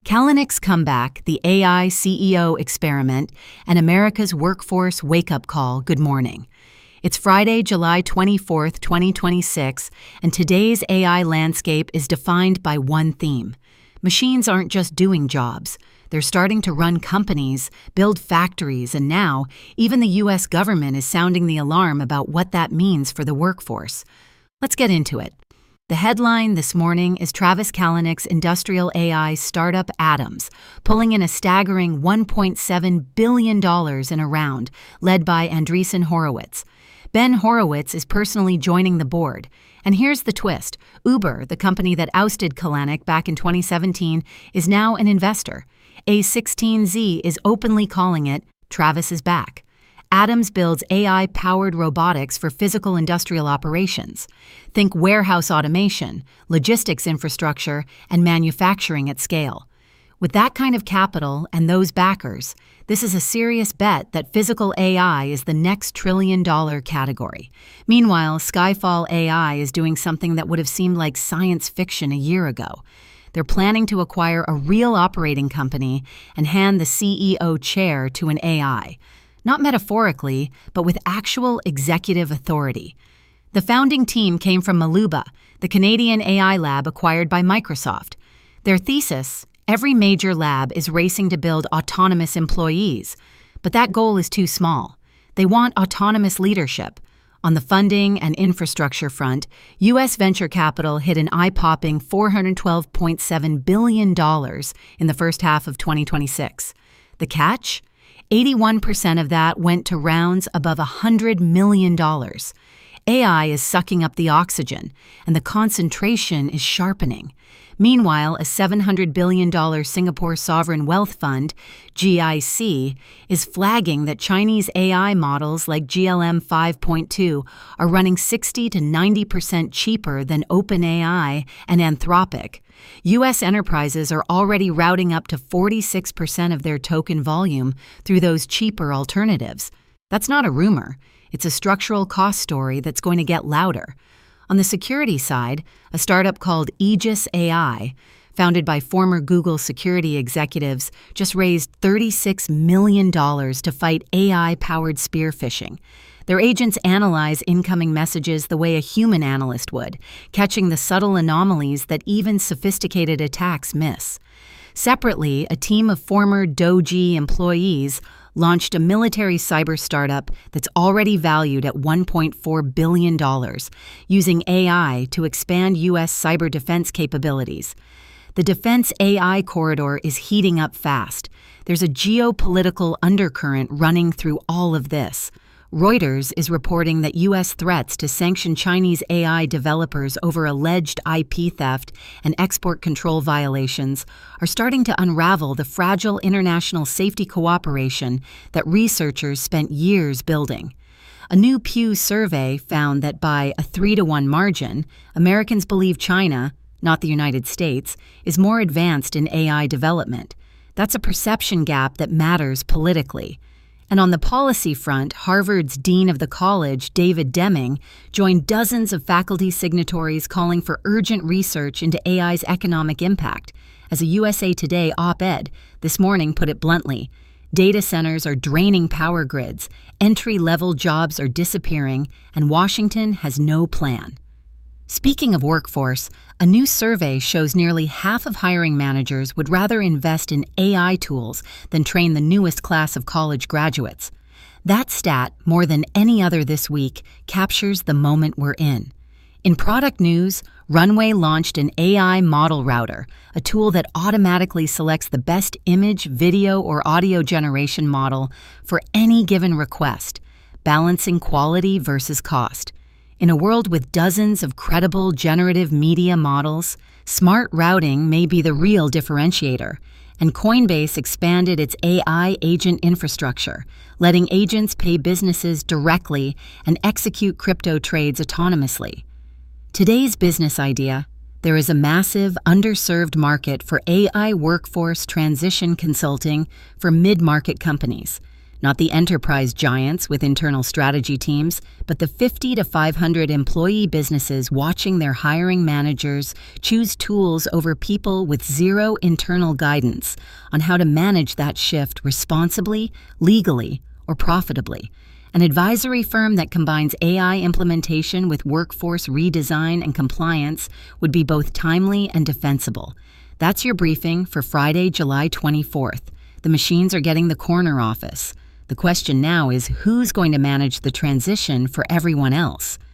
Callinix Comeback, the AI CEO Experiment, and America's Workforce Wake-Up Call. Good morning. It's Friday, July 24th, 2026, and today's AI landscape is defined by one theme. Machines aren't just doing jobs. They're starting to run companies, build factories, and now even the U.S. government is sounding the alarm about what that means for the workforce. Let's get into it. The headline this morning is Travis Kalanick's industrial AI startup Atoms, pulling in a staggering $1.7 billion in a round, led by Andreessen Horowitz. Ben Horowitz is personally joining the board. And here's the twist. Uber, the company that ousted Kalanick back in 2017, is now an investor. A16Z is openly calling it Travis is back. Atoms builds AI-powered robotics for physical industrial operations. Think warehouse automation, logistics infrastructure, and manufacturing at scale. With that kind of capital and those backers, this is a serious bet that physical AI is the next trillion-dollar category. Meanwhile, Skyfall AI is doing something that would have seemed like science fiction a year ago. They're planning to acquire a real operating company and hand the CEO chair to an AI. Not metaphorically, but with actual executive authority. The founding team came from Maluba, the Canadian AI lab acquired by Microsoft. Their thesis: every major lab is racing to build autonomous employees, but that goal is too small. They want autonomous leadership. On the funding and infrastructure front, U.S. venture capital hit an eye-popping $412.7 billion in the first half of 2026. The catch? 81% of that went to rounds above $100 million. AI is sucking up the oxygen, and the concentration is sharpening. Meanwhile, a $700 billion Singapore Sovereign Wealth Fund, GIC, is flagging that Chinese AI models like GLM 5.2 are running 60 to 90% cheaper than OpenAI and Anthropic. U.S. enterprises are already routing up to 46% of their token volume through those cheaper alternatives. That's not a rumor. It's a structural cost story that's going to get louder. On the security side, a startup called Aegis AI, founded by former Google security executives, just raised $36 million to fight AI-powered spear phishing. Their agents analyze incoming messages the way a human analyst would, catching the subtle anomalies that even sophisticated attacks miss. Separately, a team of former Doji employees launched a military cyber startup that's already valued at $1.4 billion, using AI to expand U.S. cyber defense capabilities. The defense AI corridor is heating up fast. There's a geopolitical undercurrent running through all of this. Reuters is reporting that U.S. threats to sanction Chinese AI developers over alleged IP theft and export control violations are starting to unravel the fragile international safety cooperation that researchers spent years building. A new Pew survey found that by a 3-to-1 margin, Americans believe China, not the United States, is more advanced in AI development. That's a perception gap that matters politically. And on the policy front, Harvard's dean of the college, David Deming, joined dozens of faculty signatories calling for urgent research into AI's economic impact. As a USA Today op-ed this morning put it bluntly, data centers are draining power grids, entry-level jobs are disappearing, and Washington has no plan. Speaking of workforce, a new survey shows nearly half of hiring managers would rather invest in AI tools than train the newest class of college graduates. That stat, more than any other this week, captures the moment we're in. In product news, Runway launched an AI model router, a tool that automatically selects the best image, video, or audio generation model for any given request, balancing quality versus cost. In a world with dozens of credible generative media models, smart routing may be the real differentiator, and Coinbase expanded its AI agent infrastructure, letting agents pay businesses directly and execute crypto trades autonomously. Today's business idea: there is a massive, underserved market for AI workforce transition consulting for mid-market companies. Not the enterprise giants with internal strategy teams, but the 50 to 500 employee businesses watching their hiring managers choose tools over people with zero internal guidance on how to manage that shift responsibly, legally, or profitably. An advisory firm that combines AI implementation with workforce redesign and compliance would be both timely and defensible. That's your briefing for Friday, July 24th. The machines are getting the corner office. The question now is who's going to manage the transition for everyone else?